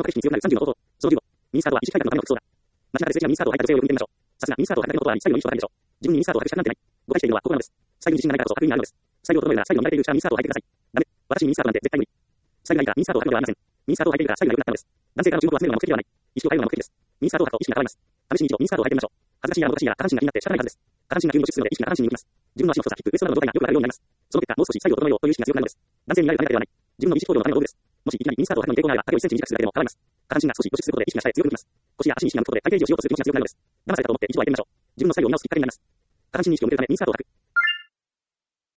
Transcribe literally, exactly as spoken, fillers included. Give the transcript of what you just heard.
の駆け引きに強くなるさんじゅうの方法。そのじゅうご、ミニスカートは意識改革のための服装だ。街中で素敵なミニスカートを履いた女性をよく見てみましょう。さすが、ミニスカートを履くだけのことは最後の印象を与えるでしょう。自分にミニスカートを履く資格なんてない。誤解しているのはここなのです。最後に自信がないからこそ履く意味があるのです。最後を整えるなら最後に言われているうちはミニスカートを履いてください。ダメ。私にミニスカートなんて絶対無理。最後に何かミニスカートを履くのではありません。ミニスカートを履いているから最後が良くなったのです。男性からの注目を集めるのが目的ではない。意識を変えるのが目的です。ミニスカートを履くと意識が変わります。試しに一度ミニスカートを履いてみましょう。恥ずかしいやらもどかしいやら下半身が気になって仕方ないはずです。下半身が急に露出するので意識が下半身に行きます。自分の足の太さ、ヒップ、ウエストなどの動作がよくなるようになります。その結果、もう少し左右を整えようという意識が強くなるのです。男性に見られるためだけではない。自分の意識行動のための道具です。もしいきなりミニスカートを履くのに抵抗があれば、丈をいっセンチ短くするだけでも変わります。下半身が少し露出することで意識が下へ強く向きます。腰や足に意識が向くことで体型維持をしようとする気持ちが強くなるのです。騙されたと思って一度はやってみましょう。自分の左右を見直すきっかけになります。下半身に意識を向けるためミニスカートを履く。